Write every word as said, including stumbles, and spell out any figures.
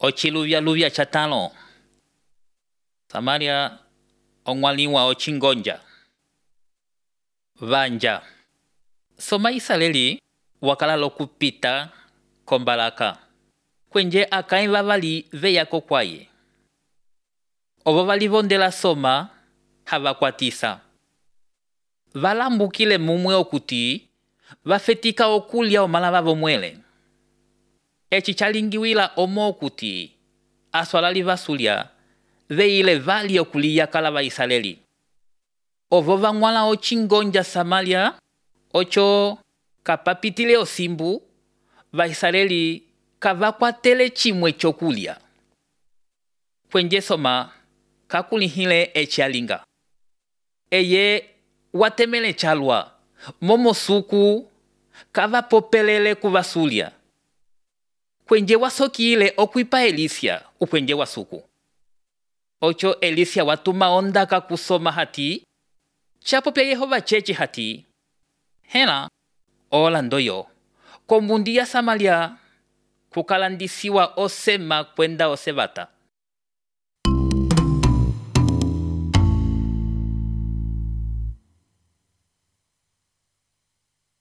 ochiluvya luvya chatalo. Samaria ongwaliwa ochingonja. Vanja. Soma Israeli wakalalo kupita kombalaka. Kwenje akai vavali veyako kwaye. Ovo valivondela soma havakwatisa. Valambukile mumwe okuti vafetika okulya omala vavo mwele. Echi chalingiwila omo okuti aswalali vasulya veile vali okuliya kala va Israeli. Ovo vangwala ochingonja Samaria ocho kapapitile osimbu va Israeli kavakwatele chimwe chokulya. Kwenje soma kakulihile echi alinga. Eye watemele chalwa momo suku kava popelele kuvasulya. Kwenje wasokile okwipa Elisia ukwenje wasuku. Ocho Elisia watuma ondaka kusoma hati. Chapo pya Yehova chechi hati. Hena ola ndoyo. Kombundi ya Samaria kukalandisiwa osema kwenda osevata.